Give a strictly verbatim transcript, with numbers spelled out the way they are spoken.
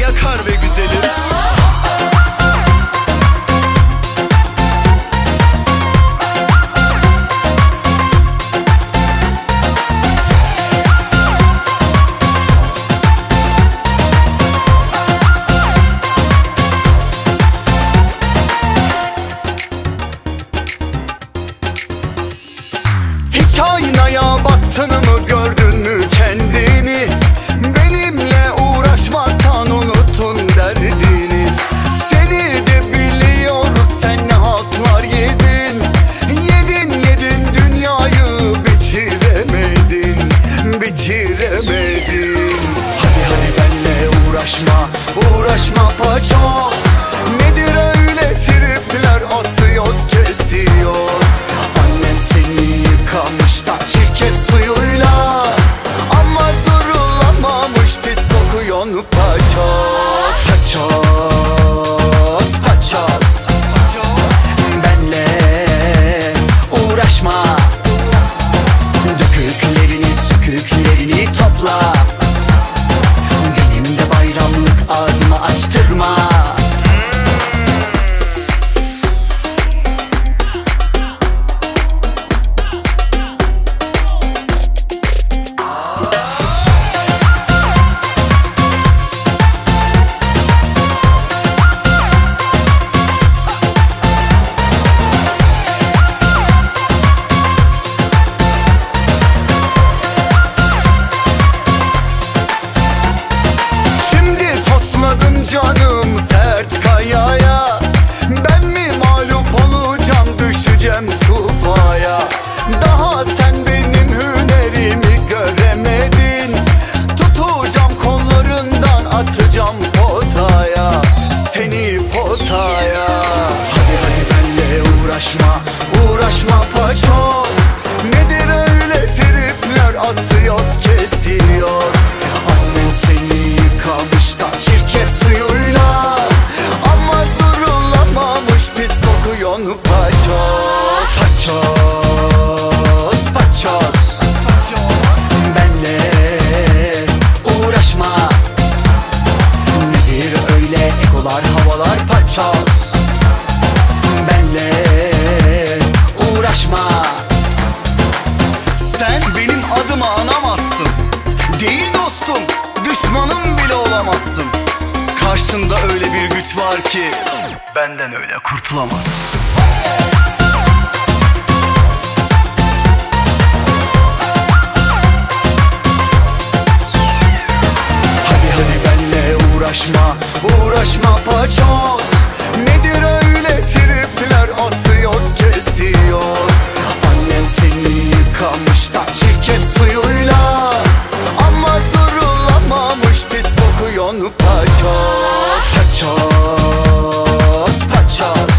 yakar be güzelim. Aynaya baktın mı, gördün mü kendini? Benimle uğraşmaktan unuttun derdini. Seni de biliyoruz, sen ne haltlar yedin. Yedin yedin dünyayı, bitiremedin, bitiremedin. Hadi hadi benle uğraşma, uğraşma paçoz. Nedir öyle tripler, asıyoruz kesiyoruz. Annen seni yıkamış da çirkef suyuyla, ama durulamamış pis kokuyon paçoz. Paçoz, paçoz, benle uğraşma. Döküklerini söküklerini topla. Benim de bayramlık ağzımı açtırma. Canım sert kayaya, ben mi mağlup olacağım, düşeceğim tufaya. Daha sen benim hünerimi göremedin. Tutacağım kollarından, atacağım potaya, seni potaya. Hadi hadi benle uğraşma, uğraşma paçoz. Nedir öyle tripler, asıyoruz kesiyoruz. Annen seni yıkamış da çirkef suyuyla, ama durulamamış pis kokuyon paçoz. Paçoz, paçoz, benle uğraşma. Nedir öyle egolar havalar paçoz. Benle uğraşma. Sen benim adımı anamazsın. Değil dostum, düşmanım bile olamazsın. Karşında öyle bir güç var ki benden öyle kurtulamazsın. Hadi hadi benle uğraşma, uğraşma paçoz. Nedir öyle tripler, asıyoruz kesiyoruz. Annen seni yıkamış da çirkef suyuyla, ama durulamamış pis kokuyon paçoz. Paçoz, paçoz,